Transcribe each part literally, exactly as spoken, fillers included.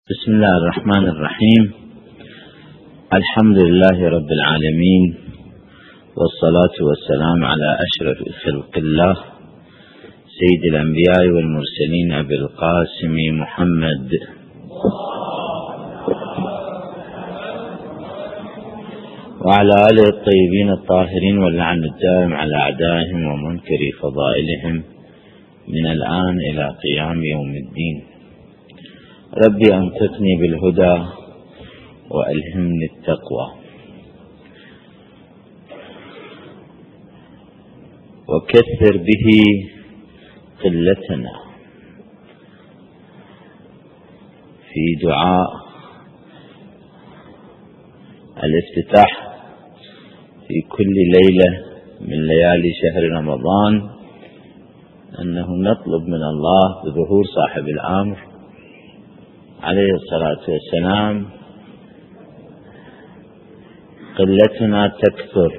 بسم الله الرحمن الرحيم. الحمد لله رب العالمين، والصلاة والسلام على أشرف خلق الله سيد الأنبياء والمرسلين أبي القاسم محمد وعلى آله الطيبين الطاهرين، واللعن الدائم على أعدائهم ومنكر فضائلهم من الآن إلى قيام يوم الدين. ربي أنطقني بالهدى وألهمني التقوى، وكثر به قلتنا. في دعاء الافتتاح في كل ليلة من ليالي شهر رمضان أنه نطلب من الله بظهور صاحب الأمر عليه الصلاة والسلام قلتنا تكثر.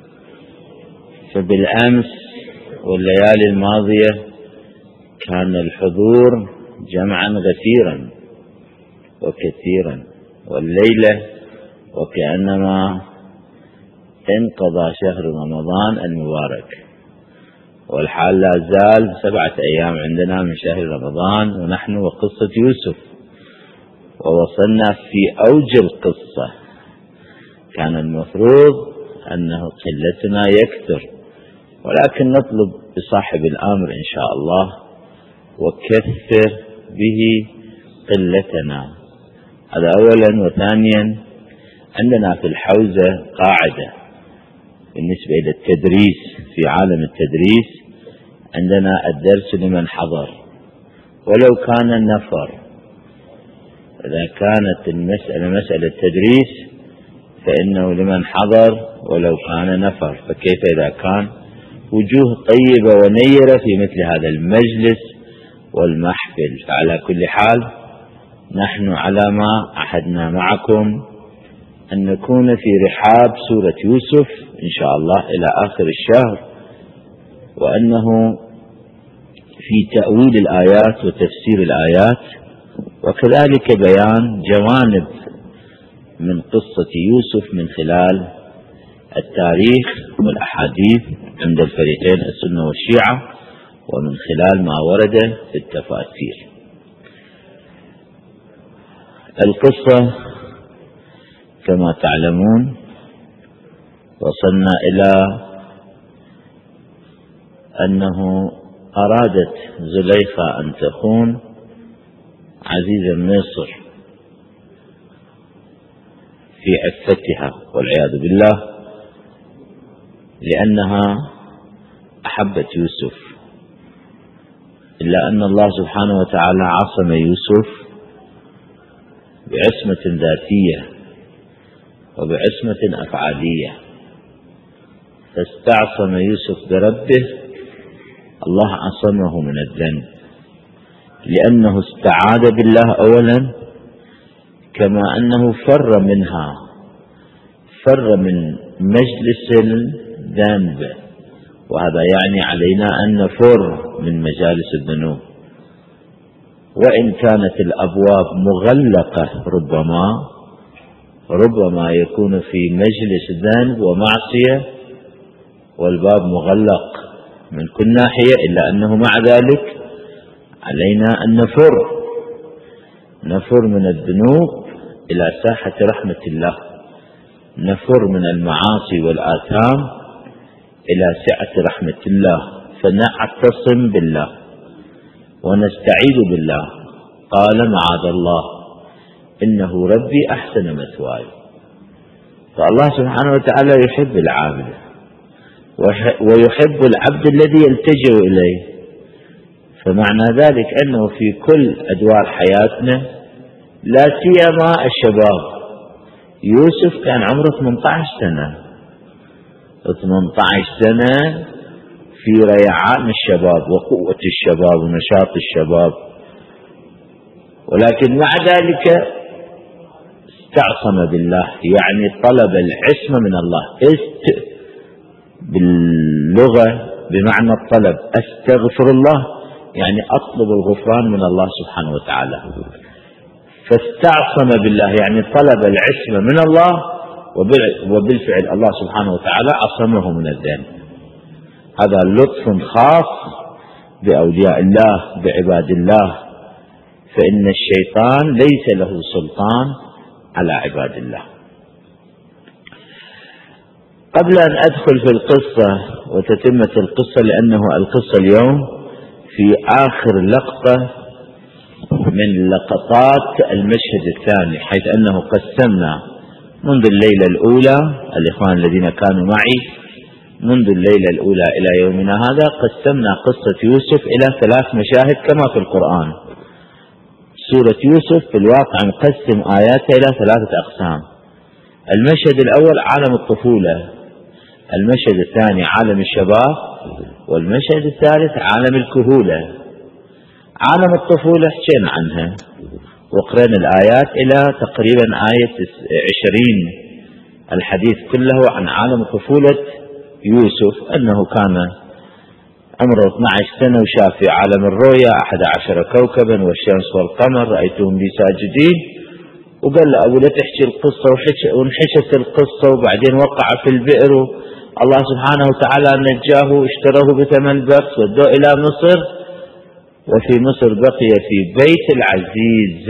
فبالأمس والليالي الماضية كان الحضور جمعا غفيرا وكثيرا، والليلة وكأنما انقضى شهر رمضان المبارك، والحال لا زال سبعة أيام عندنا من شهر رمضان ونحن وقصة يوسف، ووصلنا في أوج القصة. كان المفروض أنه قلتنا يكثر، ولكن نطلب بصاحب الأمر إن شاء الله وكثر به قلتنا. هذا أولا. وثانيا، عندنا في الحوزة قاعدة بالنسبة إلى التدريس في عالم التدريس، عندنا الدرس لمن حضر ولو كان النفر. إذا كانت المسألة مسألة تدريس فإنه لمن حضر ولو كان نفر، فكيف إذا كان وجوه طيبة ونيرة في مثل هذا المجلس والمحفل؟ فعلى كل حال نحن على ما عهدنا معكم أن نكون في رحاب سورة يوسف إن شاء الله إلى آخر الشهر، وأنه في تأويل الآيات وتفسير الآيات، وكذلك بيان جوانب من قصة يوسف من خلال التاريخ والأحاديث عند الفريقين السنة والشيعة، ومن خلال ما ورد في التفاسير. القصة كما تعلمون وصلنا إلى أنه أرادت زليخة أن تخون عزيز مصر في عفتها والعياذ بالله، لأنها أحبت يوسف، إلا أن الله سبحانه وتعالى عصم يوسف بعصمة ذاتية وبعصمة أفعالية، فاستعصم يوسف بربه، الله عصمه من الذنب، لأنه استعاذ بالله أولا، كما أنه فر منها، فر من مجلس الذنب، وهذا يعني علينا أن نفر من مجالس الذنوب. وإن كانت الأبواب مغلقة ربما ربما يكون في مجلس ذنب ومعصية والباب مغلق من كل ناحية، إلا أنه مع ذلك علينا أن نفر نفر من الذنوب إلى ساحة رحمة الله، نفر من المعاصي والآثام إلى سعة رحمة الله، فنعتصم بالله ونستعيذ بالله. قال معاذ الله إنه ربي أحسن مثواي. فالله سبحانه وتعالى يحب العابد ويحب العبد الذي يلتجئ إليه، فمعنى ذلك أنه في كل أدوار حياتنا لا سيما الشباب. يوسف كان عمره ثمانية عشر سنة ثمانية عشر سنة في ريعان الشباب وقوة الشباب ونشاط الشباب، ولكن مع ذلك استعصم بالله، يعني طلب العصمة من الله. است باللغة بمعنى الطلب، أستغفر الله يعني أطلب الغفران من الله سبحانه وتعالى. فاستعصم بالله، يعني طلب العصمة من الله، وبالفعل الله سبحانه وتعالى عصمه من الذنب. هذا لطف خاص بأولياء الله بعباد الله، فإن الشيطان ليس له سلطان على عباد الله. قبل أن أدخل في القصة وتتمة القصة، لأنه القصة اليوم في آخر لقطة من لقطات المشهد الثاني، حيث أنه قسمنا منذ الليلة الأولى، الإخوان الذين كانوا معي منذ الليلة الأولى إلى يومنا هذا، قسمنا قصة يوسف إلى ثلاث مشاهد كما في القرآن. سورة يوسف في الواقع نقسم آياتها إلى ثلاثة أقسام. المشهد الأول عالم الطفولة، المشهد الثاني عالم الشباب، والمشهد الثالث عالم الكهولة. عالم الطفولة حكينا عنها وقرأنا الآيات إلى تقريبا آية عشرين، الحديث كله عن عالم طفولة يوسف، أنه كان عمره اثني عشر سنة وشاف في عالم الرؤيا أحد عشر كوكبا والشمس والقمر رأيتهم لي ساجدين، وقال له أبو لا تحكي القصة، وانحشت القصة، وبعدين وقع في البئر، الله سبحانه وتعالى نجاه واشتراه بثمن بخس ودوه إلى مصر، وفي مصر بقي في بيت العزيز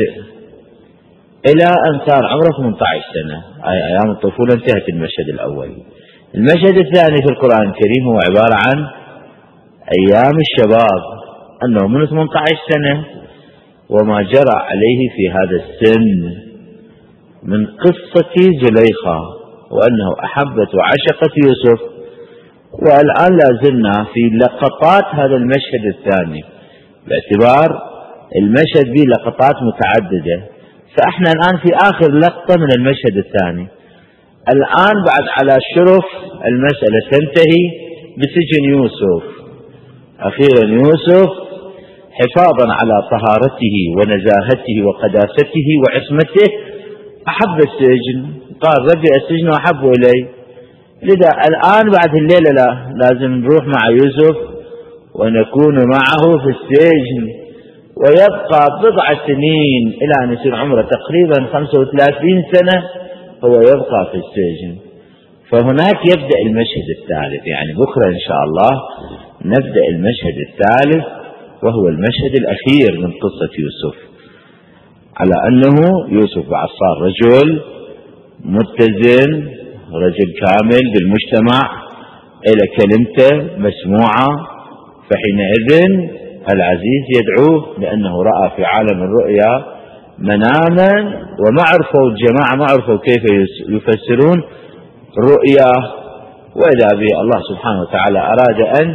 إلى أن صار عمره ثمانية عشر سنة. أيام الطفولة انتهت المشهد الأول. المشهد الثاني في القرآن الكريم هو عبارة عن أيام الشباب، أنه من ثمانية عشر سنة وما جرى عليه في هذا السن من قصة زليخة، وأنه أحبت وعشقت يوسف. والآن لازلنا في لقطات هذا المشهد الثاني، باعتبار المشهد به لقطات متعددة، فإحنا الآن في آخر لقطة من المشهد الثاني. الآن بعد على شرف المسألة تنتهي بسجن يوسف. أخيرا يوسف حفاظا على طهارته ونزاهته وقداسته وعصمته أحب السجن، قال ربي السجن أحب إلي. لذا الآن بعد الليلة لا لازم نروح مع يوسف ونكون معه في السجن، ويبقى بضع سنين إلى أن يصير عمره تقريبا خمسة وثلاثين سنة هو يبقى في السجن. فهناك يبدأ المشهد الثالث، يعني بكرة إن شاء الله نبدأ المشهد الثالث، وهو المشهد الأخير من قصة يوسف، على أنه يوسف بعد صار رجل متزن، رجل كامل بالمجتمع، إلى كلمته مسموعة، فحينئذ العزيز يدعوه، لأنه رأى في عالم الرؤيا مناما، وما عرفوا الجماعة ما عرفوا كيف يفسرون رؤيا، وإذا به الله سبحانه وتعالى أراد أن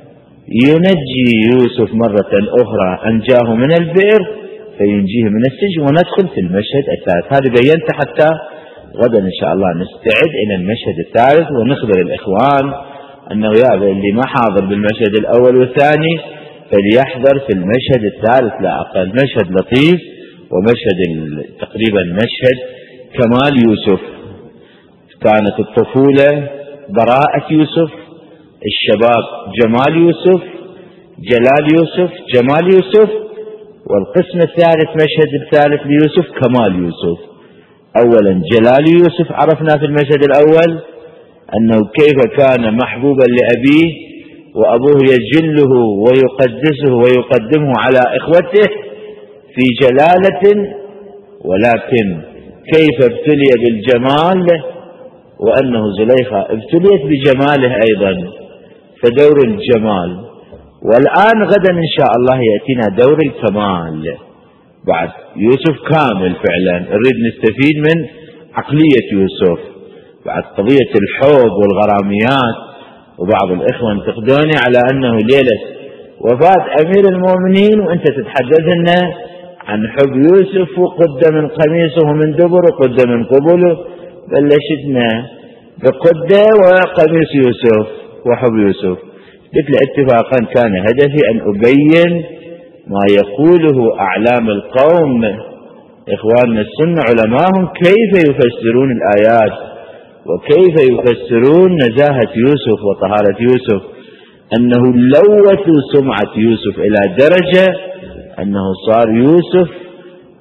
ينجي يوسف مرة أخرى، أنجاه من البئر فينجيه من السجن. وندخل في المشهد الثالث، هذا بينت حتى غدا إن شاء الله نستعد إلى المشهد الثالث، ونخبر الإخوان أنه يا اللي ما حاضر بالمشهد الأول والثاني فليحضر في المشهد الثالث لا أقل. مشهد لطيف، ومشهد تقريبا مشهد كمال يوسف. كانت الطفولة براءة يوسف، الشباب جمال يوسف، جلال يوسف، جمال يوسف، والقسم الثالث مشهد الثالث ليوسف كمال يوسف. أولا جلال يوسف عرفنا في المشهد الأول أنه كيف كان محبوبا لأبيه، وأبوه يجله ويقدسه ويقدمه على إخوته في جلالة، ولكن كيف ابتلي بالجمال، وأنه زليخة ابتليت بجماله أيضا، فدور الجمال. والآن غدا إن شاء الله يأتينا دور الكمال. بعد يوسف كامل فعلا، نريد نستفيد من عقلية يوسف بعد قضية الحب والغراميات. وبعض الإخوة انتقدوني على أنه ليلة وفاة أمير المؤمنين وأنت تتحدث لنا عن حب يوسف، وقد من قميصه من دبر وقد من قبله، بلشتنا بقدة وقميص يوسف وحب يوسف. قلت له اتفاقا كان هدفي أن أبين ما يقوله أعلام القوم إخواننا السنة علماهم كيف يفسرون الآيات وكيف يفسرون نزاهة يوسف وطهارة يوسف، أنه لوثوا سمعة يوسف إلى درجة أنه صار يوسف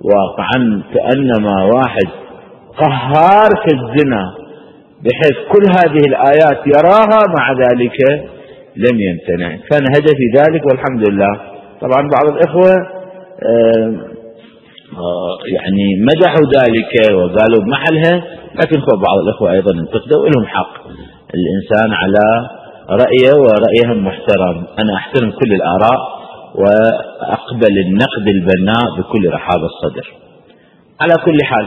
واقعا كأنما واحد قهار في الزنا، بحيث كل هذه الآيات يراها مع ذلك لم يمتنع. كان هدفي ذلك والحمد لله. طبعا بعض الإخوة يعني مدحوا ذلك وقالوا بمحلها، لكن بعض الإخوة أيضا انتقدوا، لهم حق، الإنسان على رأيه ورأيهم محترم. أنا أحترم كل الآراء وأقبل النقد البناء بكل رحاب الصدر. على كل حال،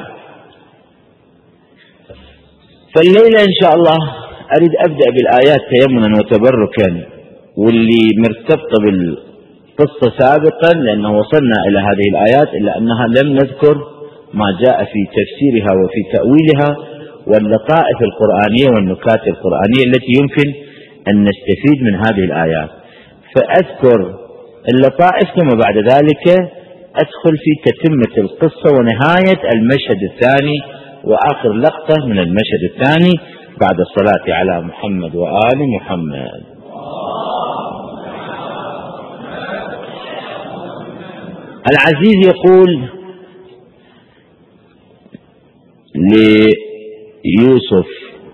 فالليلة إن شاء الله أريد أبدأ بالآيات تيمنا وتبركا، واللي مرتبطة بالقصة سابقا، لأنه وصلنا إلى هذه الآيات إلا أنها لم نذكر ما جاء في تفسيرها وفي تأويلها واللطائف القرآنية والنكات القرآنية التي يمكن أن نستفيد من هذه الآيات. فأذكر اللطائف ثم بعد ذلك أدخل في تتمة القصة ونهاية المشهد الثاني وآخر لقطة من المشهد الثاني بعد الصلاة على محمد وآل محمد. العزيز يقول ليوسف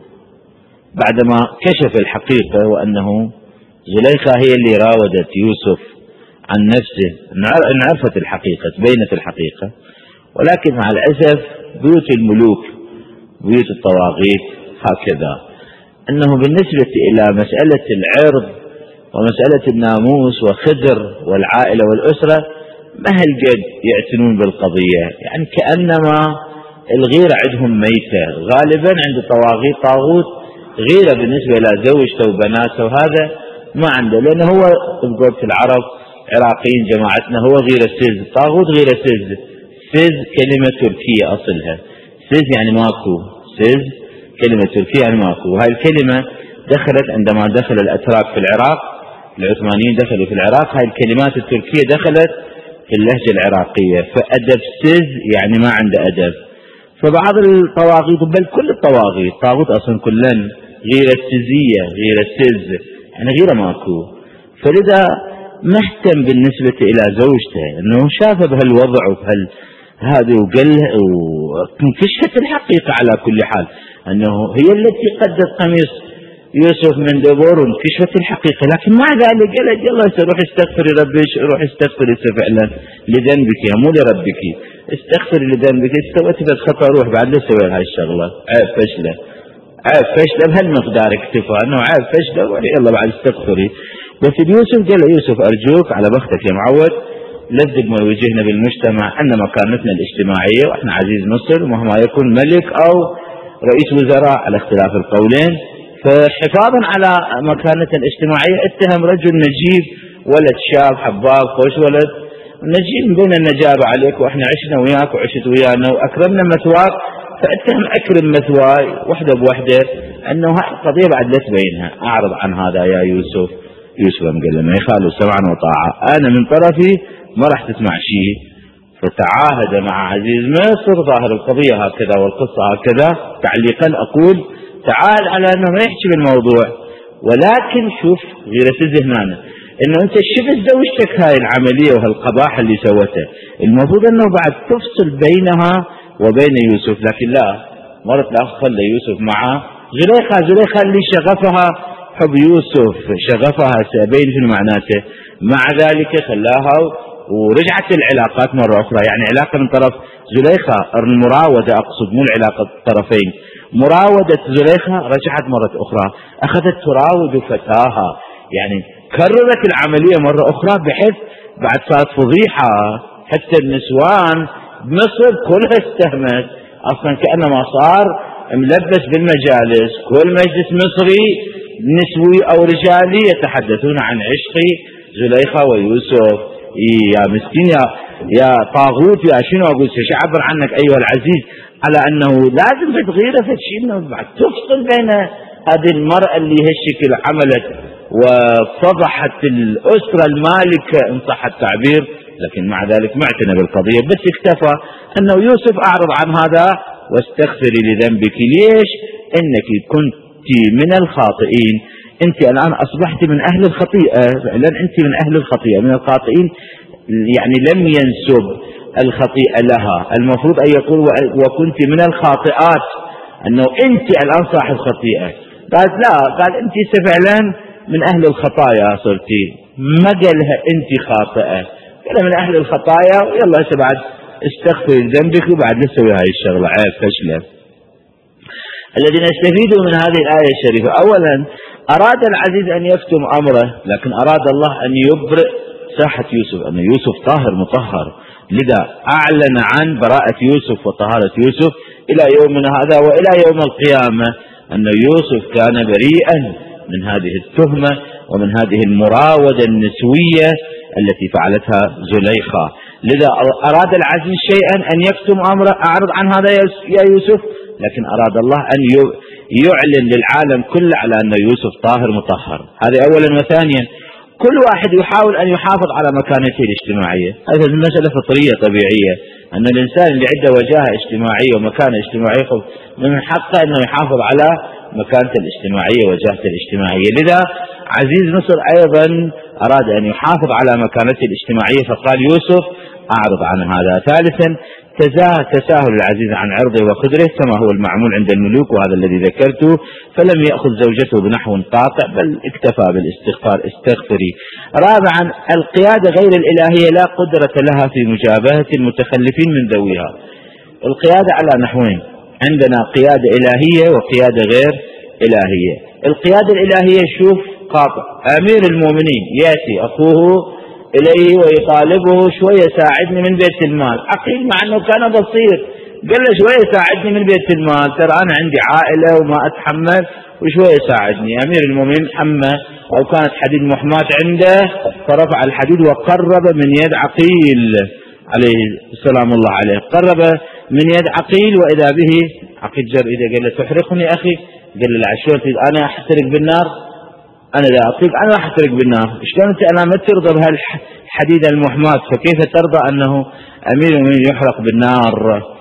بعدما كشف الحقيقة وأنه زليخة هي اللي راودت يوسف عن نفسه، انعرفت الحقيقة، تبينت الحقيقة، ولكن مع الأسف بيوت الملوك بيوت الطواغيت هكذا، أنه بالنسبة إلى مسألة العرض ومسألة الناموس وخدر والعائلة والأسرة ما هالقد يعتنون بالقضية، يعني كأنما الغيرة عندهم ميتة. غالبا عند الطواغيت طاغوت غيرة بالنسبة إلى زوجته وبناته، وهذا ما عنده، لأنه هو بقول في العرب عراقيين جماعتنا هو غير السز، طاغوت غير السز. سز كلمة تركية أصلها، سز يعني ماكو، سز كلمة تركية يعني ماكو، وهي الكلمة دخلت عندما دخل الأتراك في العراق، العثمانيين دخلوا في العراق، هاي الكلمات التركية دخلت في اللهجة العراقية، فأدب سز يعني ما عنده أدب. فبعض الطواغيت بل كل الطواغيت طاغوت أصلا كلن غير السزية غير السز يعني غير ماكو، فلذا مهتم بالنسبة إلى زوجته أنه شافه بهالوضع وبهال هذا وقال وانكشفت الحقيقة على كل حال أنه هي التي قدت قميص يوسف من دبور وانكشفت الحقيقة، لكن مع ذلك قالت يلا روح استغفري ربك، روح استغفري فعلا لذنبك مو لربك، استغفري لذنبك، استوت بس خطأ روح بعد لا تسوي هاي الشغلة، عيب فشلة عيب فشلة بهالمقدار اكتفى أنه عيب فشلة يلا بعد استغفري. بس يوسف قال يوسف أرجوك على بختك يا معود، لزق ما يواجهنا بالمجتمع أن مكانتنا الاجتماعية وإحنا عزيز مصر ومهما يكون ملك أو رئيس وزراء على اختلاف القولين، فحفاظا على مكانتنا الاجتماعية اتهم رجل نجيب ولد شاب حباب خوش ولد نجيب من بين النجابة عليك وإحنا عشنا وياك وعشت ويانا وأكرمنا مثواك، فاتهم أكرم مثواي وحدة بوحدة، أنه هاي القضية بعد لا تبينها. أعرض عن هذا يا يوسف. يوسف قال له ما يخالوا سمعا وطاعة، أنا من طرفي ما راح تسمع شيء. فتعاهد مع عزيز مصر ظاهر القضية هكذا والقصة هكذا، تعليقا أقول تعال على أنه ما يحكي بالموضوع، ولكن شوف غير سز هنا أنه أنت شفت زوجتك هاي العملية وهالقباحة اللي سوتها، المفروض أنه بعد تفصل بينها وبين يوسف، لكن لا، مرت الأخ خلى يوسف معه زليخة. زليخة اللي شغفها حب يوسف، شغفها سأبين في معناته، مع ذلك خلاها ورجعت العلاقات مرة أخرى، يعني علاقة من طرف زليخة، المراودة أقصد مو العلاقة الطرفين، مراودة زليخة رجعت مرة أخرى، أخذت تراود فتاها، يعني كررت العملية مرة أخرى، بحيث بعد صارت فضيحة حتى النسوان بمصر كلها استهمت، أصلا كأنما صار ملبس بالمجالس، كل مجلس مصري نسوي أو رجالي يتحدثون عن عشق زليخة ويوسف. يا مسكين يا يا طاغوت يا شنو أقول شعبر عنك أيها العزيز على أنه لازم تغيره في شيء، إنه بعد تفصل بين هذه المرأة اللي هالشكل عملت وفضحت الأسرة المالكة إن صح التعبير، لكن مع ذلك ما اعتنى بالقضية، بس اكتفى أنه يوسف أعرض عن هذا واستغفري لذنبك. ليش؟ إنك كنت من الخاطئين، أنت الآن أصبحت من أهل الخطيئة، لأن أنت من أهل الخطيئة من الخاطئين، يعني لم ينسب الخطيئة لها، المفروض أن يقول وكنت من الخاطئات، أنه أنت الآن صاحب خطيئة. قالت لا، قال أنت فعلا من أهل الخطايا صرتي، ما قالها أنت خاطئة، قال من أهل الخطايا، ويلا هسه بعد استغفر ذنبك وبعد لا تسوي هاي الشغلة، عيب فشلة. الذي نستفيده من هذه الآية الشريفة، أولا أراد العزيز أن يكتم أمره، لكن أراد الله أن يبرئ ساحة يوسف، أن يوسف طاهر مطهر، لذا أعلن عن براءة يوسف وطهارة يوسف إلى يومنا هذا وإلى يوم القيامة، أن يوسف كان بريئا من هذه التهمة ومن هذه المراودة النسوية التي فعلتها زليخة. لذا أراد العزيز شيئا أن يكتم أمره، أعرض عن هذا يا يوسف، لكن أراد الله أن يعلن للعالم كله على أن يوسف طاهر مطهر. هذه أولا. وثانيا كل واحد يحاول أن يحافظ على مكانته الاجتماعية، هذه المسألة فطرية طبيعية، أن الإنسان اللي عنده وجاهة اجتماعية ومكانة اجتماعية من حقه أنه يحافظ على مكانته الاجتماعية ووجاهته الاجتماعية. لذا عزيز مصر أيضا أراد أن يحافظ على مكانته الاجتماعية، فقال يوسف أعرض عن هذا. ثالثا تساهل العزيز عن عرضه وقدره كما هو المعمول عند الملوك، وهذا الذي ذكرته، فلم يأخذ زوجته بنحو قاطع بل اكتفى بالاستغفار، استغفري. رابعا القيادة غير الإلهية لا قدرة لها في مجابهة المتخلفين من ذويها. القيادة على نحوين، عندنا قيادة إلهية وقيادة غير إلهية. القيادة الإلهية شوف قاطع، أمير المؤمنين يأتي أخوه إليه ويطالبه شوية ساعدني من بيت المال، عقيل مع أنه كان بصير، قال له شوية ساعدني من بيت المال، ترى أنا عندي عائلة وما أتحمل وشوية ساعدني. أمير المؤمنين حمى أو كانت حديد محماة عنده، فرفع الحديد وقرب من يد عقيل عليه السلام الله عليه، قرب من يد عقيل وإذا به عقيل جر إذا قال له تحرقني أخي، قال له العشوة أنا أحترق بالنار، أنا لا أطيق، أنا راح أحترق بالنار، شلون أنت أنا ما ترضى بهالحديد المحماة، فكيف ترضى أنه أمير من يحرق بالنار؟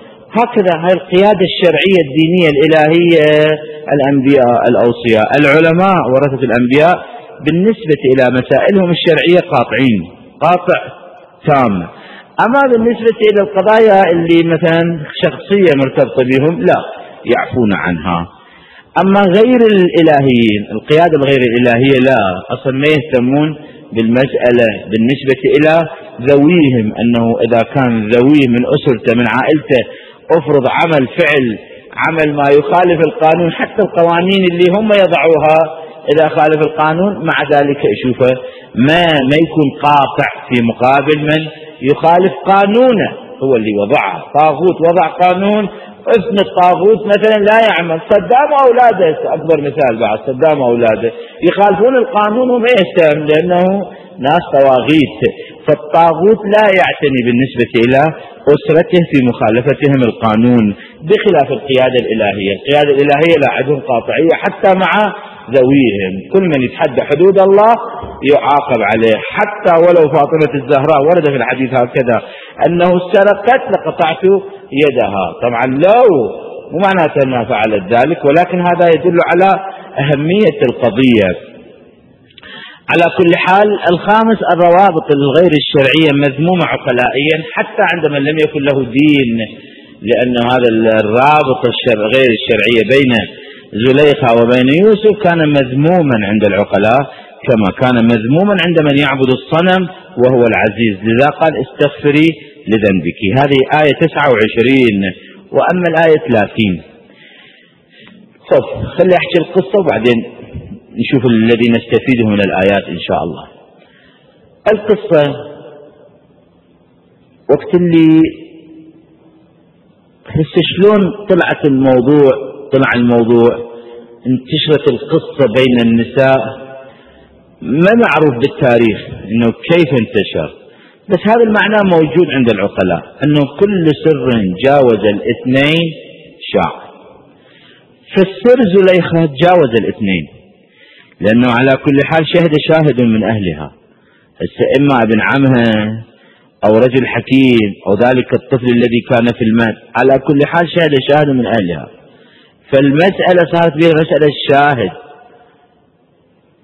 هكذا هاي القيادة الشرعية الدينية الإلهية. الأنبياء الأوصياء العلماء ورثة الأنبياء بالنسبة إلى مسائلهم الشرعية قاطعين قاطع تام، أما بالنسبة إلى القضايا اللي مثلا شخصية مرتبطة بهم لا يعفون عنها. أما غير الإلهيين القيادة الغير الإلهية لا، أصلا ما يهتمون بالمسألة بالنسبة إلى ذويهم، أنه إذا كان ذويه من أسرته من عائلته أفرض عمل فعل عمل ما يخالف القانون، حتى القوانين اللي هم يضعوها إذا خالف القانون مع ذلك يشوفه ما ما يكون قاطع في مقابل من يخالف قانونه، هو اللي وضعه. طاغوت وضع قانون، اسم الطاغوت مثلا لا يعمل، صدام أولاده أكبر مثال، بعد صدام أولاده يخالفون القانون وما يهتم لأنه ناس طواغيت. فالطاغوت لا يعتني بالنسبة إلى أسرته في مخالفتهم القانون، بخلاف القيادة الإلهية. القيادة الإلهية لا عندهم قاطعية حتى مع ذويهم، كل من يتحدى حدود الله يعاقب عليه، حتى ولو فاطمة الزهراء ورد في الحديث هكذا أنه سرقت لقطعت يدها. طبعا لو مو معناته أنها فعلت ذلك، ولكن هذا يدل على أهمية القضية. على كل حال الخامس الروابط الغير الشرعية مذمومة عقلائيا حتى عند من لم يكن له دين، لأن هذا الرابط غير الشرعية بين زليخة وبين يوسف كان مذموما عند العقلاء كما كان مذموما عند من يعبد الصنم وهو العزيز. لذا قال استغفري لذنبك. هذه آية تسعة وعشرين. وأما الآية ثلاثين، طب خلي أحكي القصة وبعدين نشوف الذي نستفيده من الآيات إن شاء الله. القصة وقت اللي هسه شلون طلعت الموضوع طلع الموضوع انتشرت القصة بين النساء، ما معروف بالتاريخ إنه كيف انتشر، بس هذا المعنى موجود عند العقلاء أنه كل سر جاوز الاثنين شاع. فالسر زليخة جاوز الاثنين، لأنه على كل حال شهد شاهد من أهلها، هسه إما ابن عمها أو رجل حكيم أو ذلك الطفل الذي كان في الماء، على كل حال شهد شاهد من أهلها. فالمسألة صارت بها مسألة الشاهد.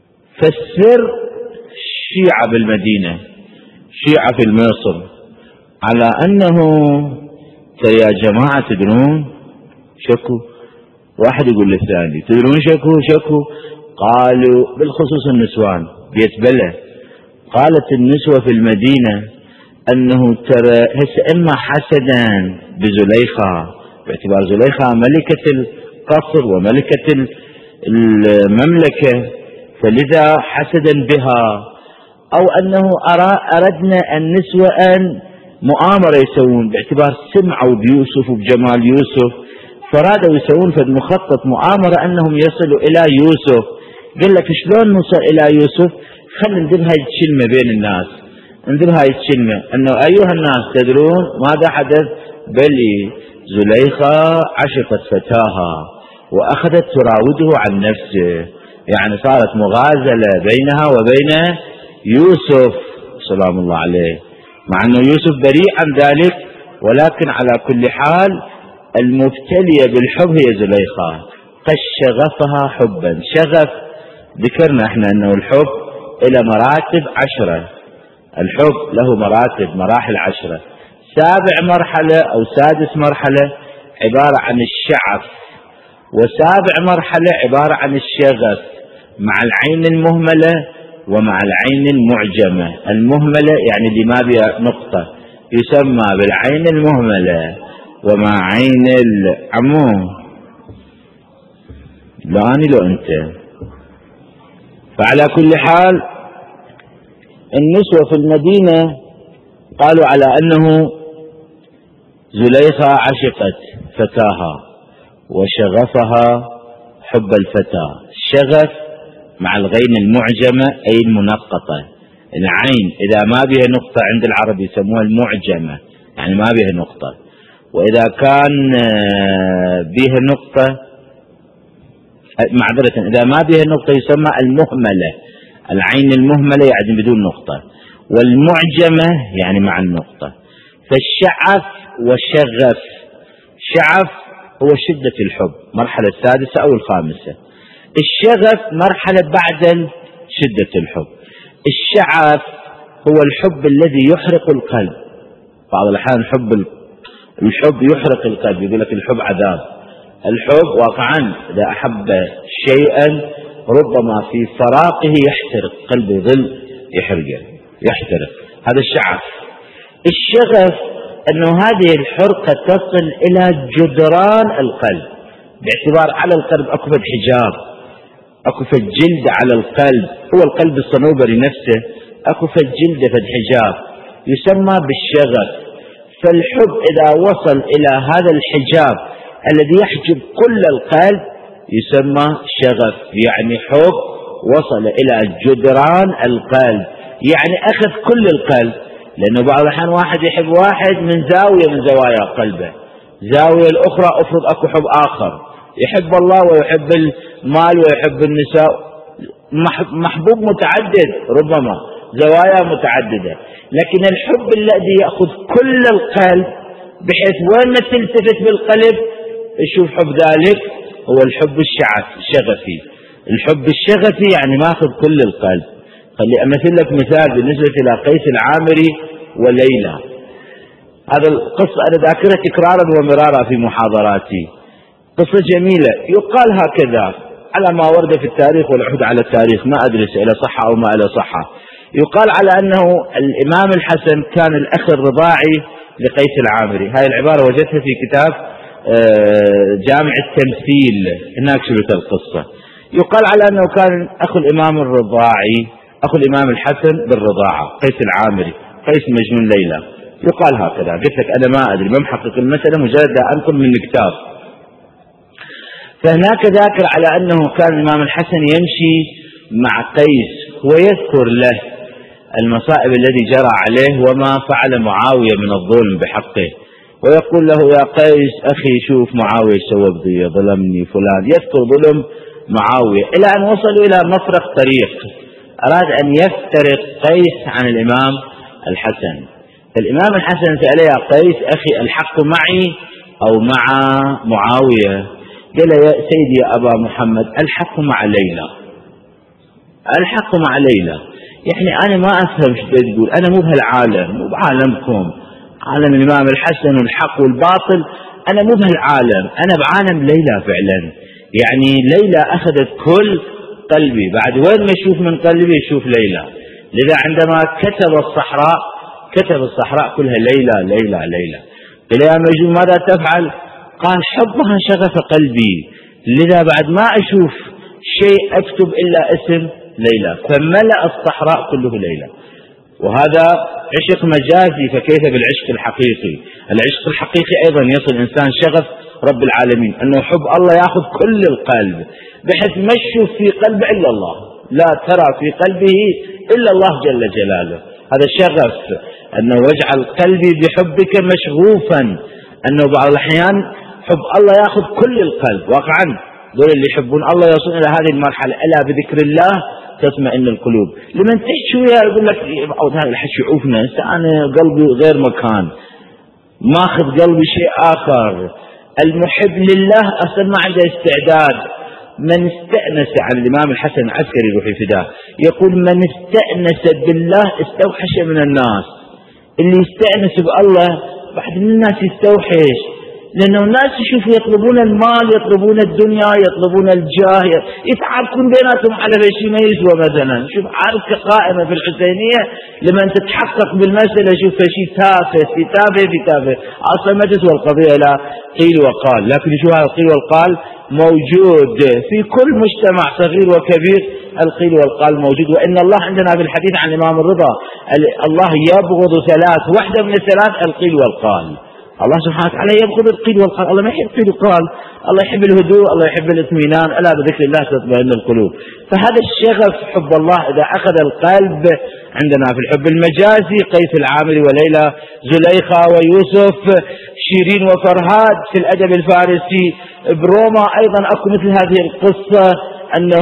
فالسر شيعة بالمدينة، شيعة في مصر، على أنه ترى يا جماعة تدرون شكو، واحد يقول للثاني تدرون شكو شكو، قالوا بالخصوص النسوان بيت بلة، قالت النسوة في المدينة أنه ترى هسه إما حسدا بزليخة باعتبار زليخة ملكة القصر وملكة المملكة، فلذا حسدا بها، أو أنه أردنا النسوة أن مؤامرة يسوون باعتبار سمعوا بيوسف وبجمال يوسف، فرادوا يسوون في المخطط مؤامرة أنهم يصلوا إلى يوسف. قال لك شلون نوصل إلى يوسف؟ خلينا ندير هاي الكلمة بين الناس، ندير هاي الكلمة أنه أيها الناس تدرون ماذا حدث؟ بل زليخة عشقت فتاها وأخذت تراوده عن نفسه، يعني صارت مغازلة بينها وبين يوسف سلام الله عليه، مع أنه يوسف بريء عن ذلك، ولكن على كل حال المبتلية بالحب هي زليخة، قد شغفها حبا. شغف ذكرنا احنا أنه الحب إلى مراتب عشرة، الحب له مراتب مراحل عشرة. سابع مرحلة أو سادس مرحلة عبارة عن الشعف، وسابع مرحلة عبارة عن الشغف مع العين المهملة ومع العين المعجمة. المهملة يعني اللي ما بها نقطة يسمى بالعين المهملة، ومع عين العمو لا أني لو أنت. فعلى كل حال النسوة في المدينة قالوا على أنه زليخة عشقت فتاها وشغفها حب الفتى. الشغف مع الغين المعجمة أي المنقطة، العين إذا ما بها نقطة عند العرب يسموها المعجمة يعني ما بها نقطة، وإذا كان بها نقطة معذرة إذا ما بها نقطة يسمى المهملة، العين المهملة يعني بدون نقطة، والمعجمة يعني مع النقطة. فالشعف والشغف، شعف هو شدة الحب مرحلة السادسة أو الخامسة، الشغف مرحلة بعد شدة الحب. الشعف هو الحب الذي يحرق القلب، بعض الأحيان الحب الحب يحرق القلب، يقول لك الحب عذاب. الحب واقعا إذا أحب شيئا ربما في فراقه يحترق قلبه، يظل يحرقه يحترق، هذا الشعف. الشغف أنه هذه الحرقة تصل إلى جدران القلب، باعتبار على القلب أكو فد حجاب، أكو فد جلد على القلب، هو القلب الصنوبري نفسه أكو فد جلد فد حجاب يسمى بالشغف. فالحب إذا وصل إلى هذا الحجاب الذي يحجب كل القلب يسمى شغف، يعني حب وصل إلى جدران القلب، يعني أخذ كل القلب. لأنه بعض الأحيان واحد يحب واحد من زاوية من زوايا قلبه، زاوية الأخرى أفرض أكو حب آخر، يحب الله ويحب المال ويحب النساء، محبوب متعدد ربما زوايا متعددة. لكن الحب الذي يأخذ كل القلب بحيث وين ما تلتفت بالقلب يشوف حب ذلك هو الحب الشعف الشغفي. الحب الشغفي يعني ماخذ كل القلب. خلي أمثل لك مثال بالنسبة إلى قيس العامري وليلى. هذا القصة أنا ذاكرة تكرارا ومرارا في محاضراتي، قصة جميلة. يقال هكذا على ما ورد في التاريخ والعهد على التاريخ، ما أدري إلى صحة أو ما إلى صحة. يقال على أنه الإمام الحسن كان الأخ الرضاعي لقيس العامري. هاي العبارة وجدتها في كتاب جامع التمثيل، هناك شبه القصة. يقال على أنه كان أخو الإمام الرضاعي أخو الإمام الحسن بالرضاعة قيس العامري، قيس مجنون ليلى. يقال هكذا، قلت لك أنا ما أدري، ما محقق المسألة، مجرد أنقل من كتاب. فهناك ذاكر على أنه كان الإمام الحسن يمشي مع قيس ويذكر له المصائب الذي جرى عليه وما فعل معاوية من الظلم بحقه، ويقول له يا قيس أخي شوف معاوية سوى بي، ظلمني فلان، يذكر ظلم معاوية إلى أن وصلوا إلى مفرق طريق، أراد أن يفترق قيس عن الإمام الحسن. فالإمام الحسن سأل يا قيس أخي الحق معي أو مع معاوية؟ قال يا سيدي يا أبا محمد الحق مع ليلى، الحق مع ليلى. يعني أنا ما أفهم شو تقول، أنا مو بهالعالم، مو بعالمكم، عالم الإمام الحسن والحق والباطل، أنا مو بهالعالم، أنا بعالم ليلى فعلا. يعني ليلى أخذت كل قلبي، بعد وين ما أشوف من قلبي أشوف ليلى. لذا عندما كتب الصحراء كتب الصحراء كلها ليلى ليلى ليلى. قيل يا مجنون ماذا تفعل؟ قال حبها شغف قلبي، لذا بعد ما أشوف شيء أكتب إلا اسم ليلى، فملأ الصحراء كله ليلى. وهذا عشق مجازي، فكيف بالعشق الحقيقي؟ العشق الحقيقي أيضا يصل الإنسان شغف رب العالمين، أنه حب الله يأخذ كل القلب، بحيث ما تشوف في قلبه إلا الله، لا ترى في قلبه إلا الله جل جلاله. هذا شغف، أنه واجعل قلبي بحبك مشغوفا، أنه بعض الأحيان حب الله يأخذ كل القلب. واقعا دول اللي يحبون الله يصل إلى هذه المرحلة، ألا بذكر الله تطمئن القلوب. لمن تحكي وياه يقول لك هذا الحكي يعوفنا، أنا قلبي غير مكان، ماخذ قلبي شيء آخر. المحب لله أصلا ما عنده استعداد. من استأنس، عن الإمام الحسن العسكري روحي فداه يقول: من استأنس بالله استوحش من الناس. اللي يستأنس بالله بعد من الناس يستوحش، لأنه الناس يشوفوا يطلبون المال، يطلبون الدنيا، يطلبون الجاه، يتعاركون بيناتهم على شيء ما يسوى. مثلا شوف عركة قائمة في الحسينية، لما أنت تتحقق بالمسألة شوف شيء تافه في تافه في تافه، أصلا ما تسوى القضية لا قيل وقال. لكن شو هذا القيل والقال موجود في كل مجتمع صغير وكبير، القيل والقال موجود. وإن الله عندنا في الحديث عن الإمام الرضا الله يبغض ثلاث، واحدة من الثلاث القيل والقال. الله سبحانه وتعالى يبغض القيل والقال، الله ما يحب القيل والقال، الله يحب الهدوء، الله يحب الاطمئنان، ألا بذكر الله تطمئن القلوب. فهذا الشغف حب الله إذا أخذ القلب. عندنا في الحب المجازي قيس العامري وليلى، زليخة ويوسف، شيرين وفرهاد في الأدب الفارسي. بروما أيضا أكو مثل هذه القصة، أنه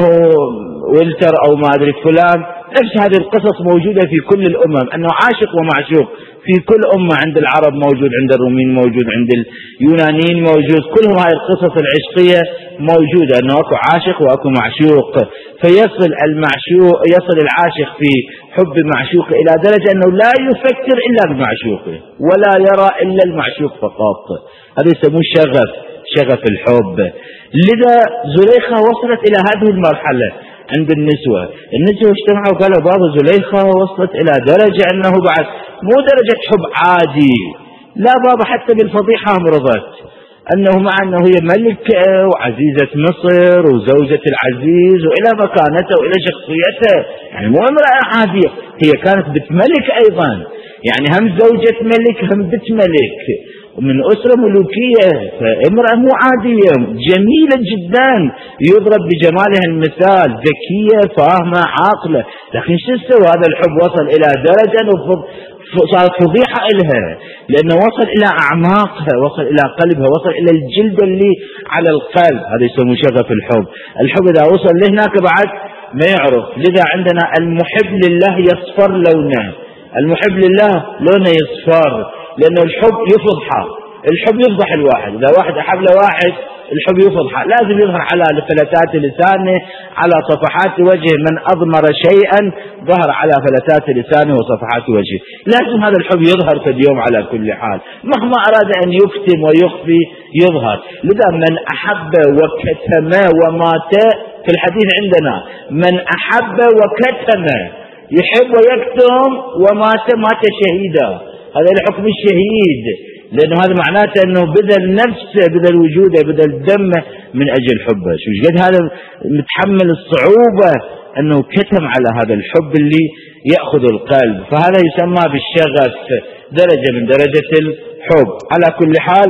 ولتر أو ما أدري فلان. نفس هذه القصص موجودة في كل الأمم، أنه عاشق ومعشوق في كل أمة. عند العرب موجود، عند الرومين موجود، عند اليونانيين موجود، كلهم هذه القصص العشقية موجودة، أنه أكو عاشق وأكو معشوق. فيصل المعشوق يصل العاشق في حب معشوق إلى درجة أنه لا يفكر إلا بمعشوقه، ولا يرى إلا المعشوق فقط. هذا يسموه شغف، شغف الحب. لذا زليخة وصلت إلى هذه المرحلة عند النسوة. النسوة اجتمعوا وقالوا بابا زليخة وصلت إلى درجة أنه بعد مو درجة حب عادي، لا بابا حتى بالفضيحة مرضت، أنه مع أنه هي ملكة وعزيزة مصر وزوجة العزيز وإلى مكانته وإلى شخصيته، يعني مو امرأة عادية، هي كانت بنت ملك أيضا، يعني هم زوجة ملك هم بنت ملك ومن أسرة ملوكية، فامرأة مو عادية، جميلة جدا يضرب بجمالها المثال، ذكية فاهمة عاقلة. لكن شو سوى؟ هذا الحب وصل إلى درجة أنه صارت فضيحة إلها، لأنه وصل إلى أعماقها، وصل إلى قلبها، وصل إلى الجلد اللي على القلب. هذا يسمى شغف الحب. الحب إذا وصل لهناك بعد ما يعرف. لذا عندنا المحب لله يصفر لونه، المحب لله لونه يصفر، لأنه الحب يفضحه، الحب يفضح الواحد. إذا واحد أحب لواحد الحب يفضحه، لازم يظهر على فلتات لسانه، على صفحات وجهه. من أضمر شيئا ظهر على فلتات لسانه وصفحات وجهه. لازم هذا الحب يظهر في اليوم على كل حال، مهما أراد أن يكتم ويخفي يظهر. لذا من أحب وكتم ومات، في الحديث عندنا من أحب وكتم، يحب ويكتم ومات مات شهيدا. هذا الحكم الشهيد، لأنه هذا معناته أنه بذل نفسه، بذل وجوده، بذل دمه من أجل حبه. شو قد هذا متحمل الصعوبة أنه كتم على هذا الحب اللي يأخذ القلب. فهذا يسمى بالشغف، درجة من درجة الحب. على كل حال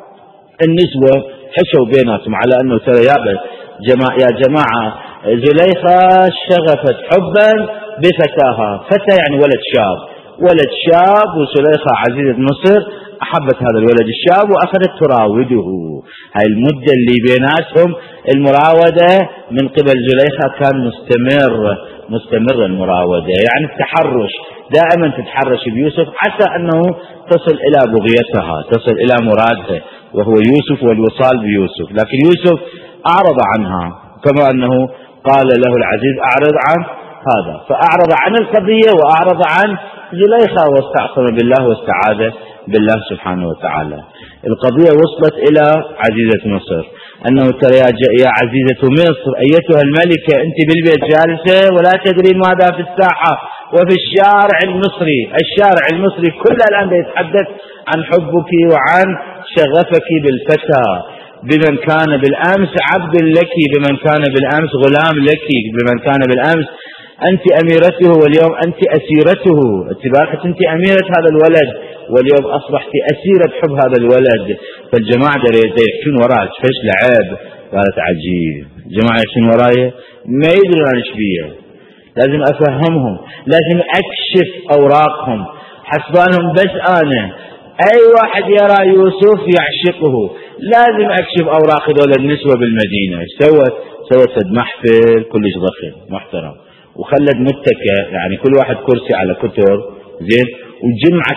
النسوة حشوا بيناتهم على أنه ترى يا جماعة زليخة شغفت حبا بفتاها. فتى يعني ولد شاب، ولد شاب، وزليخة عزيزة مصر أحبت هذا الولد الشاب وأخذت تراوده. هاي المدة اللي بيناتهم المراودة من قبل زليخة كان مستمر مستمر المراودة، يعني التحرش، دائما تتحرش بيوسف حتى أنه تصل إلى بغيتها، تصل إلى مرادها وهو يوسف والوصال بيوسف. لكن يوسف أعرض عنها، كما أنه قال له العزيز أعرض عن هذا، فأعرض عن القضية وأعرض عن زليخة واستعصم بالله واستعاذ بالله سبحانه وتعالى. القضية وصلت إلى عزيزة مصر أنه ترى يا عزيزة مصر أيتها الملكة أنت بالبيت جالسة ولا تدرين ماذا في الساحة وفي الشارع المصري. الشارع المصري كله الآن يتحدث عن حبك وعن شغفك بالفتى، بمن كان بالأمس عبد لك، بمن كان بالأمس غلام لك، بمن كان بالأمس أنت أميرته واليوم أنت أسيرته. اتباعك أنت أميرة هذا الولد واليوم أصبحت أسيرة حب هذا الولد. فالجماعة يحشون وراك فيش لعب. قالت عجيب، جماعة يحشون وراي ما يدرون عن شبيه، لازم أفهمهم، لازم أكشف أوراقهم. حسبانهم بس أنا أي واحد يرى يوسف يعشقه، لازم أكشف أوراق دول النسوة بالمدينة. سوت سوت محفل كلش ضخم محترم، وخلت متكة يعني كل واحد كرسي على كتر زين، وجمعت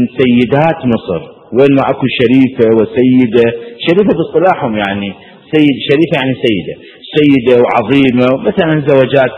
سيدات مصر وين ما اكو شريفة وسيدة. شريفة باصطلاحهم يعني سيد، شريفة يعني سيدة، سيدة وعظيمة. مثلا زوجات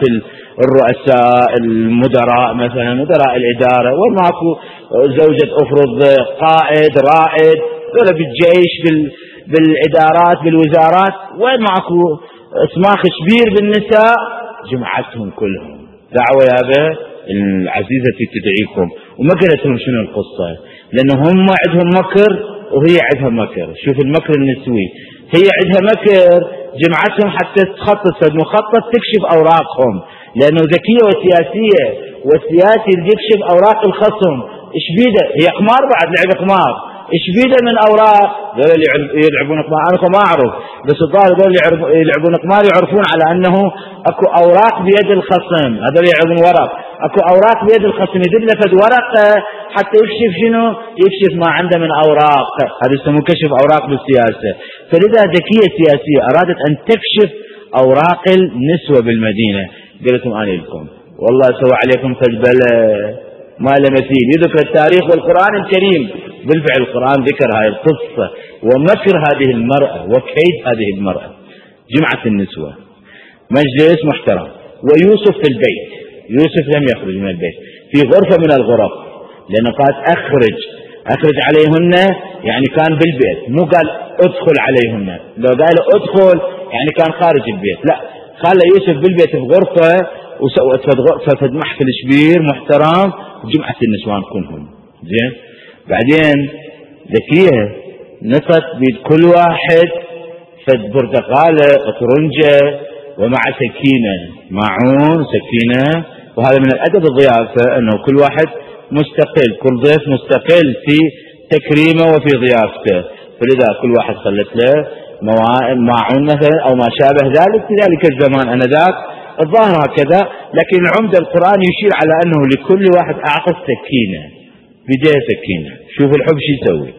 الرؤساء المدراء، مثلا مدراء الإدارة، وين ما اكو زوجة افرض قائد رائد، ولا بالجيش بال بالإدارات بالوزارات، وين ما اكو اسماخ كبير بالنساء جمعتهم كلهم. دعوة يا أبا العزيزة تدعيكم. وما قالت لهم شنو القصة، لأنه هم عندهم مكر وهي عندها مكر. شوف المكر النسوي، هي عندها مكر جمعتهم حتى تخطط مخطط تكشف أوراقهم، لأنه ذكية وسياسية، والسياسي يكشف أوراق الخصم. إيش بيده؟ هي قمار بعد، لعب قمار. إيش بيده من أوراق؟ هذول اللي يلعبون قمار أنا ما أعرف، بس الظاهر هذول اللي يلعبون قمار يعرفون على أنه أكو أوراق بيد الخصم. هذول يلعبون ورق، أكو أوراق بيد الخصم، يدب له فد ورقة حتى يكشف شنو؟ يكشف ما عنده من أوراق. هذا يسموه كشف أوراق بالسياسة. فلذا ذكية سياسية أرادت أن تكشف أوراق النسوة بالمدينة. قلت لهم أنا لكم والله سوى عليكم فجبلة ما له مثيل. يذكر التاريخ والقرآن الكريم، بالفعل القرآن ذكر هذه القصة ومكر هذه المرأة وكيد هذه المرأة. جمعة النسوة، مجلس محترم، ويوسف في البيت. يوسف لم يخرج من البيت، في غرفة من الغرف، لأنه قال أخرج أخرج عليهن، يعني كان بالبيت، مو قال أدخل عليهن. لو قال أدخل يعني كان خارج البيت، لا، قال يوسف بالبيت في غرفة، وسوت غرفة فد محفل كبير محترم، جمعة النسوان كلهم زين. بعدين ذكية نصت بيد كل واحد فد برتقالة أطرنجة ومع سكينة، معون سكينة. وهذا من الأدب الضيافة أنه كل واحد مستقل، كل ضيف مستقل في تكريمه وفي ضيافته. فلذا كل واحد خلت له معون مثلا أو ما شابه ذلك في ذلك الزمان أنذاك الظاهر هكذا. لكن العمدة القرآن يشير على أنه لكل واحد أعطى سكينة، بداية سكينة. شوف الحب شو يسوي.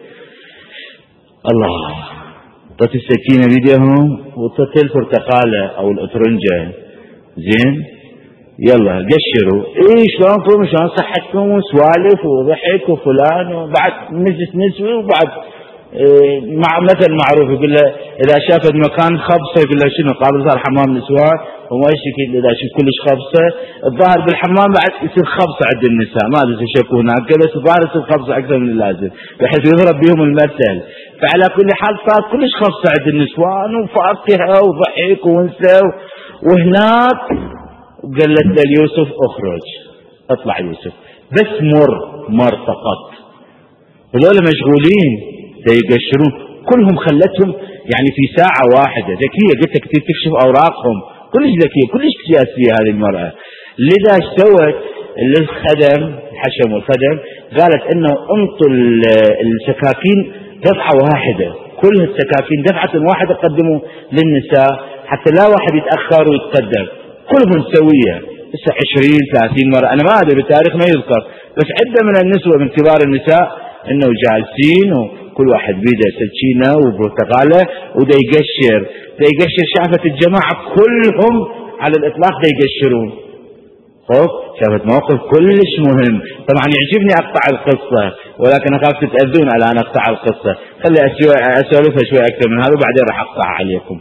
الله طت السكينة بيديهم وطت البرتقالة أو الأطرنجة زين. يلا قشروا، ايه شلونكم شلون صحتكم وسوالف وضحك وفلان، وبعد مجلس نسوي، وبعد إيه مع مثل معروف يقول له اذا شافت مكان خبصه يقول له شنو قابل صار حمام نسوان وما يشتكي اذا شوف كلش خبصه. الظاهر بالحمام بعد يصير خبصه عند النساء، ما ادري شكوا هناك بس الظاهر يصير خبصه اكثر من اللازم بحيث يضرب بهم المثل. فعلى كل حال صار كلش خبصه عند النسوان وفاكهه وضحك وانسى. وهناك قالت له يوسف اخرج اطلع يوسف، بس مر مر فقط. هذول مشغولين يقشرون كلهم، خلتهم يعني في ساعة واحدة. ذكية قلت لك تكشف أوراقهم، كلش ذكية كلش سياسية هذه المرأة. لذا سوت للخدم حشم والخدم قالت انه انطوا السكاكين دفعة واحدة، كل السكاكين دفعة واحدة قدموا للنساء حتى لا واحد يتأخر ويتقدم، كلهم سوية. لسه عشرين ثلاثين مرة أنا ما أدري بالتاريخ ما يذكر، بس عدة من النسوة من كبار النساء إنه جالسين وكل واحد بيده سكينة وبرتقالة ودا يقشر دا يقشر. شافت الجماعة كلهم على الإطلاق دا يقشرون. خب شافت موقف كلش مهم. طبعا يعجبني أقطع القصة ولكن أخاف تتأذون على أن أقطع القصة، خلي أسولفها شوي أكثر من هذا وبعدين راح أقطع عليكم.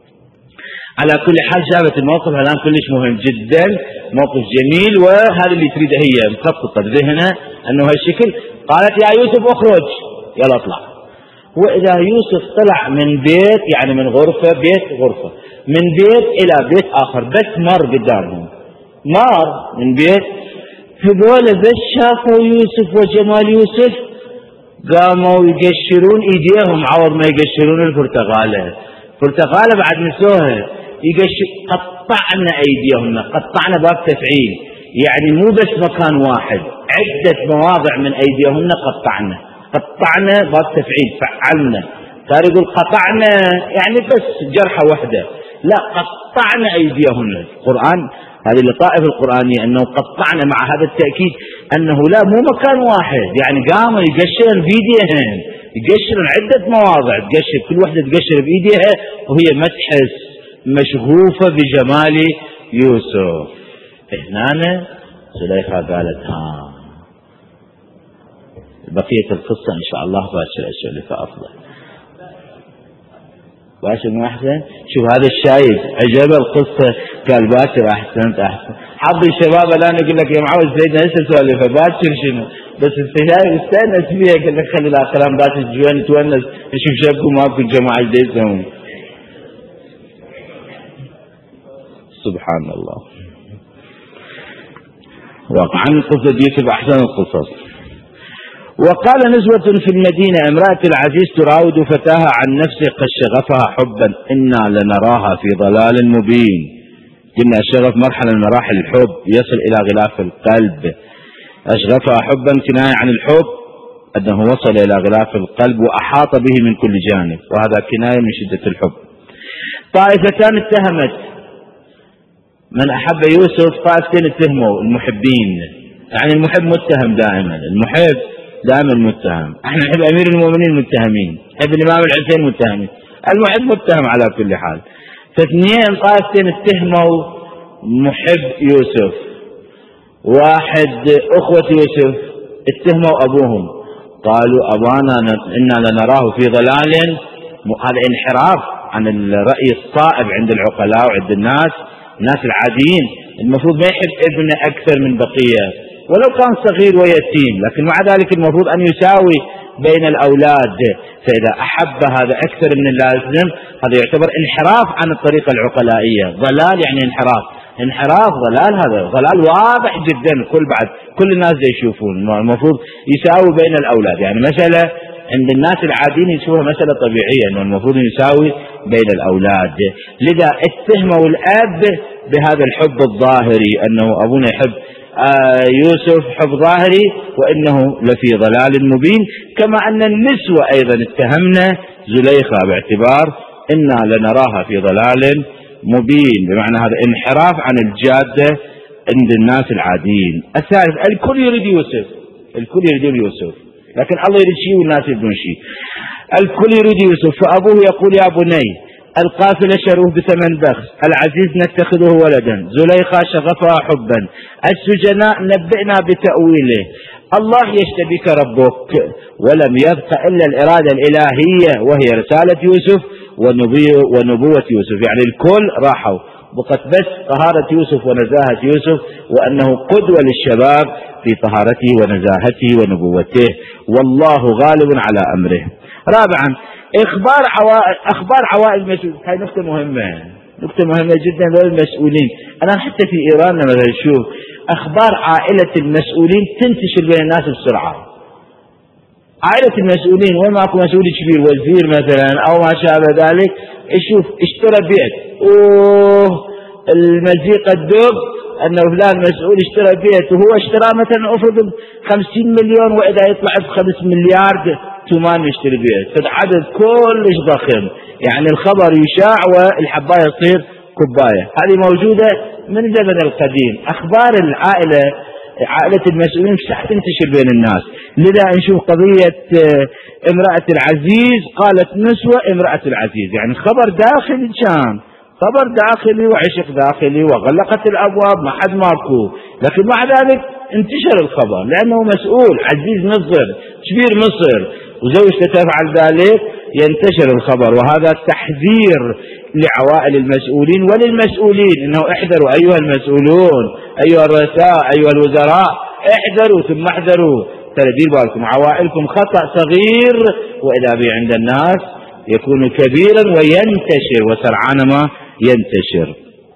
على كل حال شافت الموقف الآن كلش مهم جدا، موقف جميل، وهذا اللي تريده هي مخططة بذهنها أنه هالشكل قالت يا يوسف اخرج، يلا اطلع. وإذا يوسف طلع من بيت، يعني من غرفة بيت غرفة، من بيت إلى بيت آخر، بس مر قدامهم، مر من بيت، هذول بس شافوا يوسف وجمال يوسف قاموا يقشرون ايديهم عوض ما يقشرون البرتقالة. برتقالة بعد نسوها يقشر، قطعنا ايديهم، قطعنا باب تفعيل، يعني مو بس مكان واحد، عدة مواضع من ايديهن قطعنا، قطعنا باب تفعيل، فعلنا. صار يقول قطعنا يعني بس جرحة واحدة، لا قطعنا ايديهن. القرآن هذه اللطائف القرآنية أنه قطعنا، مع هذا التأكيد أنه لا مو مكان واحد، يعني قاموا يقشرن بإيديهن، يقشرن عدة مواضع، تقشر كل واحدة تقشر بإيديها وهي ما تحس، مشغوفة بجمال يوسف. هنا زليخا قالت ها بقية القصة إن شاء الله باكر أسولف أفضل. باكر مو أحسن؟ شوف هذا الشايب عجب القصة قال باكر أحسنت أحسن. حظ الشباب الآن يقول لك يا معود سيدنا ليش أسولف باكر شنو؟ بس أنت شايف استأنس فيها، قال لك خلي الآخران باكر جوان تونس نشوف شبكم ماكو الجماعة اللي يسوون. سبحان الله. واقعا قصة يوسف أحسن القصص. وقال نسوة في المدينة امرأة العزيز تراود فتاها عن نفسه قد شغفها حبا إنا لنراها في ضلال مبين. قلنا الشغف مرحلة من مراحل الحب يصل إلى غلاف القلب. أشغفها حبا كناية عن الحب أنه وصل إلى غلاف القلب وأحاط به من كل جانب، وهذا كناية من شدة الحب. طائفتان اتهمت من أحب يوسف، طائفتين اتهموا المحبين، يعني المحب متهم دائما، المحب دائما متهم. احنا نحب امير المؤمنين متهمين، نحب الامام الحسين متهمين، المحب متهم على كل حال. فاثنين طائفتين اتهموا محب يوسف. واحد اخوة يوسف اتهموا ابوهم، قالوا ابانا انا لنراه في ضلال، هذا انحراف عن الرأي الصائب عند العقلاء وعند الناس الناس العاديين. المفروض ما يحب ابنه اكثر من بقية ولو كان صغير ويتيم، لكن مع ذلك المفروض أن يساوي بين الأولاد. فإذا أحب هذا أكثر من اللازم هذا يعتبر انحراف عن الطريقة العقلائية. ضلال يعني انحراف، انحراف ضلال، هذا ضلال واضح جدا، كل بعد كل الناس يشوفون. المفروض يساوي بين الأولاد، يعني مسألة عند الناس العاديين يشوفها مسألة طبيعية أنه المفروض يساوي بين الأولاد. لذا اتهموا الأب بهذا الحب الظاهري، أنه أبونا يحب يوسف حب ظاهري وإنه لفي ضلال مبين. كما أن النسوة أيضا اتهمنا زليخا باعتبار إنا لنراها في ضلال مبين، بمعنى هذا انحراف عن الجادة عند الناس العاديين. الثالث الكل يريد يوسف، الكل يريد يوسف، لكن الله يريد شيء والناس يريدون شيء. الكل يريد يوسف، فأبوه يقول يا بني القافلة شروه بثمن بخس، العزيز نتخذه ولدا، زليخا شغفها حبا، السجناء نبئنا بتأويله، الله يشتبيك ربك. ولم يبق إلا الإرادة الإلهية وهي رسالة يوسف ونبوة يوسف، يعني الكل راحوا، بقت بس طهارة يوسف ونزاهة يوسف، وأنه قدوة للشباب في طهارته ونزاهته ونبوته، والله غالب على أمره. رابعا إخبار عوائل أخبار عوائل المسؤولين. هاي نقطة مهمة، نقطة مهمة جدا للمسؤولين. أنا حتى في إيران لما نشوف أخبار عائلة المسؤولين تنتشر بين الناس بسرعة. عائلة المسؤولين وين ما أكو مسؤول كبير، وزير مثلا أو ما شابه ذلك، يشوف اشترى بيت، أوه المزيقة الدب أنه فلان مسؤول اشترى بيت، وهو اشترى مثلا أفرض خمسين مليون، وإذا يطلع بخمس مليار ثمان يشتري بيت، فالعدد كلش ضخم، يعني الخبر يشاع والحباية تصير كوباية. هذه موجودة من الزمن القديم. أخبار العائلة عائلة المسؤولين ساعة تنتشر بين الناس. لذا نشوف قضية امرأة العزيز، قالت نسوة امرأة العزيز، يعني خبر داخلي، كان خبر داخلي وعشق داخلي وغلقت الأبواب ما حد ماكو، لكن مع ذلك انتشر الخبر لأنه مسؤول عزيز مصر كبير مصر وزوجته تفعل ذلك، ينتشر الخبر. وهذا تحذير لعوائل المسؤولين وللمسؤولين انه احذروا ايها المسؤولون، ايها الرؤساء، ايها الوزراء، احذروا ثم احذروا. المرسلة دير بالكم عوائلكم خطأ صغير وإذا به عند الناس يكون كبيرا وينتشر وسرعان ما ينتشر.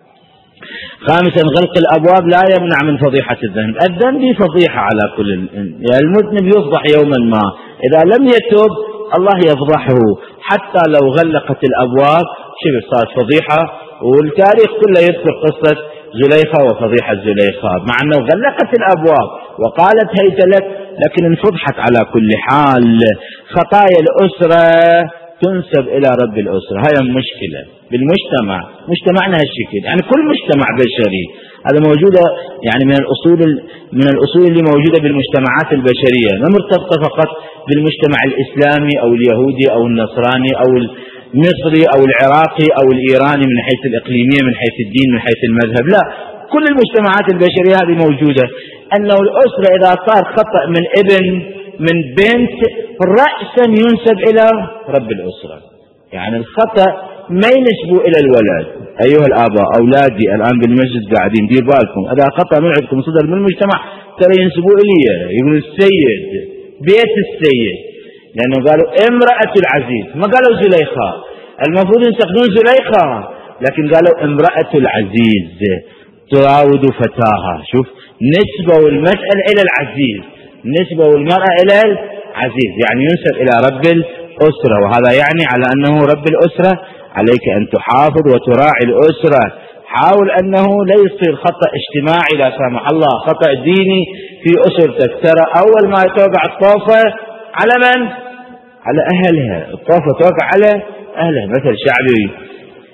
خامسا غلق الأبواب لا يمنع من فضيحة الذنب. الذنب فضيحة على كل يعني المذنب يفضح يوما ما، إذا لم يتوب الله يفضحه حتى لو غلقت الأبواب شبه صارت فضيحة. والتاريخ كله يذكر قصة زليخة وفضيحة زليخة مع أنه غلقت الأبواب وقالت هيت لك لكن انفضحت على كل حال. خطايا الأسرة تنسب إلى رب الأسرة، هاي مشكلة بالمجتمع، مجتمعنا هالشكل يعني كل مجتمع بشري هذا موجودة يعني من الأصول من الأصول اللي موجودة بالمجتمعات البشرية، ما مرتبطة فقط بالمجتمع الإسلامي أو اليهودي أو النصراني أو المصري أو العراقي أو الإيراني من حيث الإقليمية من حيث الدين من حيث المذهب، لا كل المجتمعات البشرية هذه موجودة. أنه الأسرة إذا صار خطأ من ابن من بنت رأسا ينسب إلى رب الأسرة، يعني الخطأ ما ينسبوا إلى الولد. أيها الآباء أولادي الآن بالمسجد قاعدين دير بالكم إذا خطأ من عندكم صدر من المجتمع ترى ينسبوا إلي، يقولوا السيد بيت السيد، لأنه قالوا امرأة العزيز ما قالوا زليخة، المفروض يستخدمون زليخة لكن قالوا امرأة العزيز تراود فتاها. شوف نسبوا المسألة إلى العزيز، نسبوا المرأة إلى العزيز يعني ينسب إلى رب الأسرة، وهذا يعني على أنه رب الأسرة عليك أن تحافظ وتراعي الأسرة. حاول أنه لا يصير خطأ اجتماعي لا سامح الله، خطأ ديني في أسرتك. ترى أول ما توقع الطوفة على من؟ على أهلها، الطوفة توقع على أهلها. مثل شعبي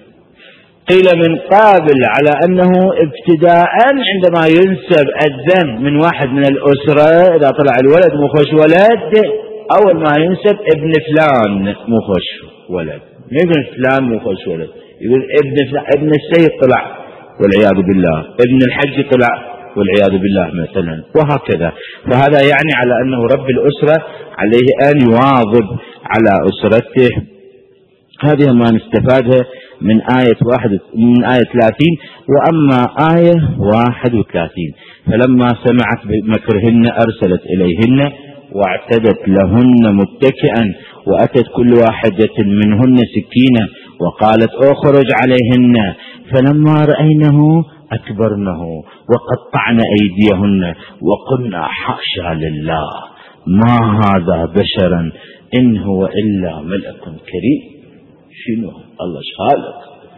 قيل من قابل على أنه ابتداء عندما ينسب الذنب من واحد من الأسرة إذا طلع الولد مو خوش ولد أول ما ينسب ابن فلان مو خوش ولد، ابن فلان مو خوش ولد، يقول ابن فلان ابن السيد طلع والعياذ بالله، ابن الحج طلع والعياذ بالله مثلا، وهكذا. فهذا يعني على أنه رب الأسرة عليه أن يواظب على أسرته. هذه ما نستفادها من آية واحد من آية ثلاثين. وأما آية واحد وثلاثين فلما سمعت بمكرهن أرسلت إليهن واعتدت لهن متكئا وأتت كل واحدة منهن سكينة وقالت اخرج عليهن فلما رأينه أكبرنه وقطعن أيديهن وقلنا حاشا لله ما هذا بشرا إن هو إلا ملك كريم. شنو الله شخالق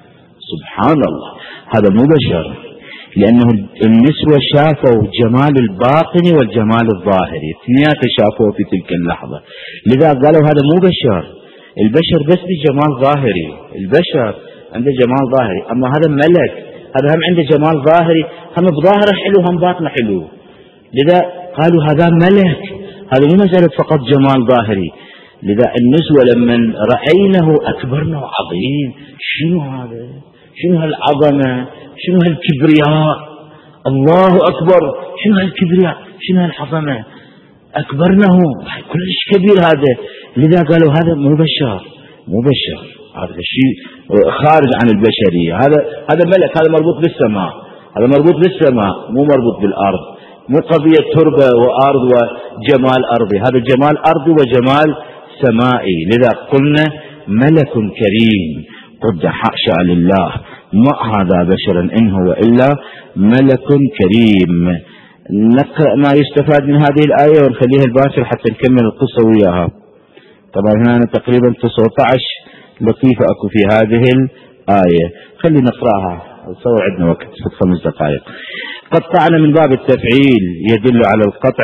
سبحان الله، هذا مو بشر، لأنه النسوة شافوا جمال الباطن والجمال الظاهري اثنينات شافوه في تلك اللحظة، لذا قالوا هذا مو بشر. البشر بس بجمال ظاهري، البشر عنده جمال ظاهري، أما هذا ملك هذا هم عنده جمال ظاهري، هم بظاهره حلو هم باطنه حلو، لذا قالوا هذا ملك، هذا مو مسألة فقط جمال ظاهري. لذا النسوة لمن رأينه أكبرنا عظيم، شنو هذا؟ شنو هالعظمة؟ شنو هالكبرياء؟ الله أكبر، شنو هالكبرياء؟ شنو هالعظمة؟ أكبرنه كلش كبير هذا. لذا قالوا هذا مو بشر، مو بشر، هذا شيء خارج عن البشرية، هذا هذا ملك، هذا مربوط بالسماء، هذا مربوط بالسماء مو مربوط بالأرض، مو قضية تربة وأرض وجمال أرضي، هذا جمال أرضي وجمال سمائي. لذا قلنا ملك كريم، قد حاشا لله ما هذا بشرا إن هو إلا ملك كريم. نقرأ ما يستفاد من هذه الآية ونخليها الباكر حتى نكمل القصة وياها. طبعا هنا تقريبا تسعة عشر لطيفة أكو في هذه الآية، خلي نقرأها تصور عندنا وقت في خمس دقائق. قطعنا من باب التفعيل يدل على القطع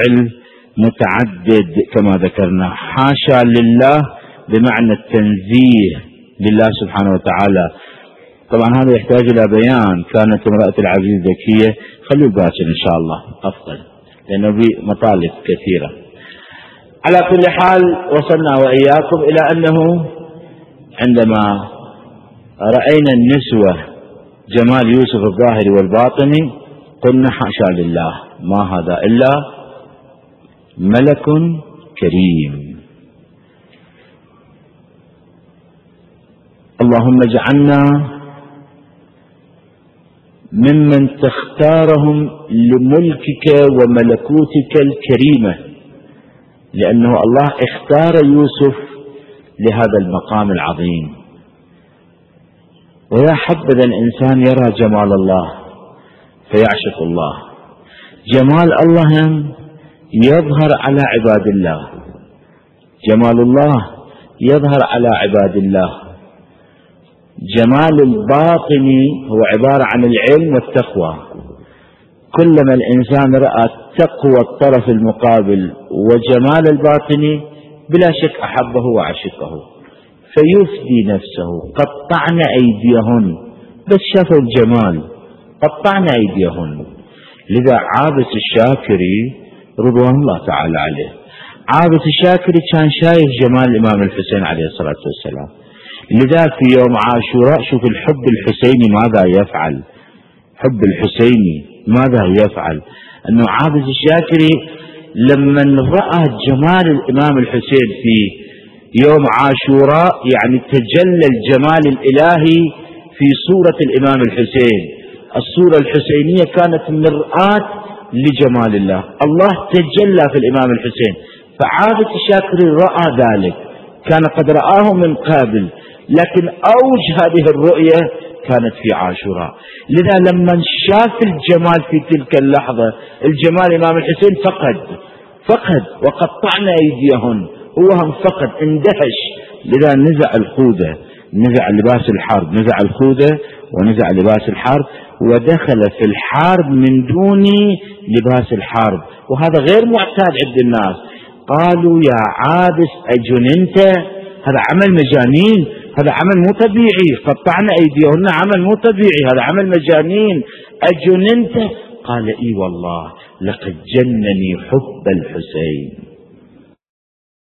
متعدد كما ذكرنا. حاشا لله بمعنى التنزيه لله سبحانه وتعالى. طبعا هذا يحتاج إلى بيان، كانت امرأة العزيز ذكية، خلوا باكر إن شاء الله أفضل لأنه بمطالب كثيرة. على كل حال وصلنا وإياكم إلى أنه عندما رأينا النسوة جمال يوسف الظاهري والباطني قلنا حاشا لله ما هذا إلا ملك كريم. اللهم اجعلنا ممن تختارهم لملكك وملكوتك الكريمة لأنه الله اختار يوسف لهذا المقام العظيم. ويا حبذا الإنسان يرى جمال الله فيعشق الله. جمال الله يظهر على عباد الله، جمال الله يظهر على عباد الله. جمال الباطن هو عبارة عن العلم والتقوى. كلما الإنسان رأى تقوى الطرف المقابل وجمال الباطن بلا شك أحبه وعشقه فيفدي نفسه. قطعن أيديهن، بس شافوا الجمال قطعن أيديهن. لذا عابس الشاكري رضوان الله تعالى عليه، عابس الشاكري كان شايف جمال الإمام الحسين عليه الصلاة والسلام. لذا في يوم عاشوراء شوف الحب الحسيني ماذا يفعل، حب الحسيني ماذا يفعل. أنه عابس الشاكري لما رأى جمال الإمام الحسين في يوم عاشوراء يعني تجلى الجمال الإلهي في صورة الإمام الحسين. الصورة الحسينية كانت مرآة لجمال الله، الله تجلى في الإمام الحسين. فعابس الشاكري رأى ذلك، كان قد رآه من قبل، لكن أوج هذه الرؤية كانت في عاشوراء. لذا لما شاف الجمال في تلك اللحظة، الجمال الإمام الحسين فقد فقد وقطعنا أيديهن، هو هم فقد اندهش. لذا نزع الخوذة، نزع لباس الحرب، نزع الخوذة ونزع لباس الحرب ودخل في الحرب من دون لباس الحرب. وهذا غير معتاد عند الناس. قالوا يا عابس أجننت، هذا عمل مجانين، هذا عمل مو طبيعي. قطعنا أيديهن عمل مو طبيعي، هذا عمل مجانين. أجننت؟ قال إي والله لقد جنني حب الحسين.